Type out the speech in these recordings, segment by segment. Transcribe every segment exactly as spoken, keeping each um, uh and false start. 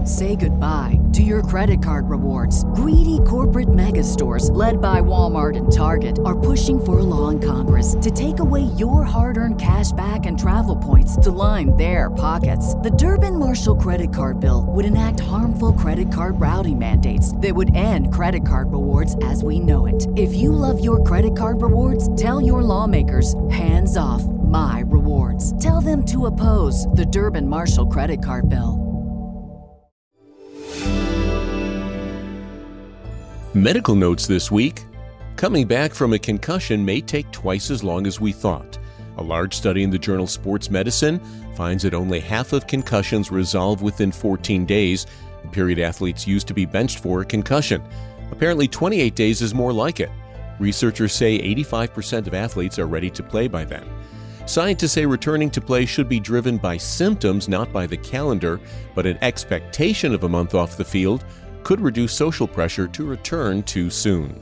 Say goodbye to your credit card rewards. Greedy corporate mega stores, led by Walmart and Target, are pushing for a law in Congress to take away your hard-earned cash back and travel points to line their pockets. The Durbin-Marshall credit card bill would enact harmful credit card routing mandates that would end credit card rewards as we know it. If you love your credit card rewards, tell your lawmakers, hands off my rewards. Tell them to oppose the Durbin-Marshall credit card bill. Medical notes this week. Coming back from a concussion may take twice as long as we thought. A large study in the journal Sports Medicine finds that only half of concussions resolve within fourteen days, the period athletes used to be benched for a concussion. Apparently twenty-eight days is more like it. Researchers say eighty-five percent of athletes are ready to play by then. Scientists say returning to play should be driven by symptoms, not by the calendar, but an expectation of a month off the field could reduce social pressure to return too soon.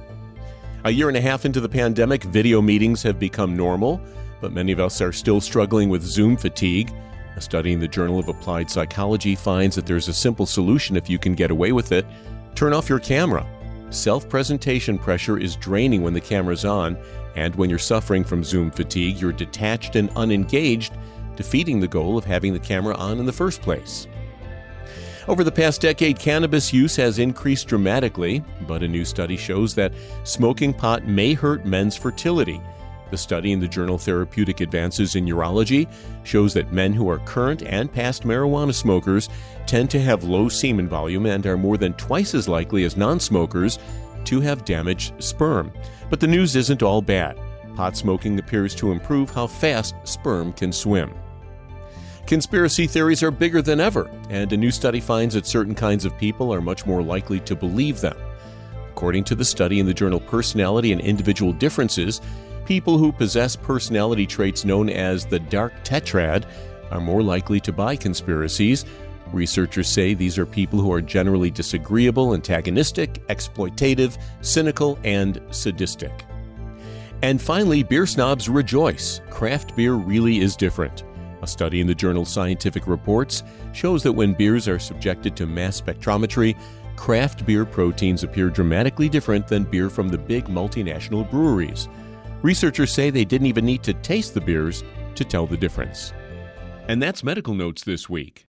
A year and a half into the pandemic, video meetings have become normal, but many of us are still struggling with Zoom fatigue. A study in the Journal of Applied Psychology finds that there's a simple solution if you can get away with it. Turn off your camera. Self-presentation pressure is draining when the camera's on, and when you're suffering from Zoom fatigue, you're detached and unengaged, defeating the goal of having the camera on in the first place. Over the past decade, cannabis use has increased dramatically, but a new study shows that smoking pot may hurt men's fertility. The study in the journal Therapeutic Advances in Urology shows that men who are current and past marijuana smokers tend to have low semen volume and are more than twice as likely as non-smokers to have damaged sperm. But the news isn't all bad. Pot smoking appears to improve how fast sperm can swim. Conspiracy theories are bigger than ever, and a new study finds that certain kinds of people are much more likely to believe them. According to the study in the journal Personality and Individual Differences, people who possess personality traits known as the dark tetrad are more likely to buy conspiracies. Researchers say these are people who are generally disagreeable, antagonistic, exploitative, cynical, and sadistic. And finally, beer snobs rejoice. Craft beer really is different. A study in the journal Scientific Reports shows that when beers are subjected to mass spectrometry, craft beer proteins appear dramatically different than beer from the big multinational breweries. Researchers say they didn't even need to taste the beers to tell the difference. And that's Medical Notes this week.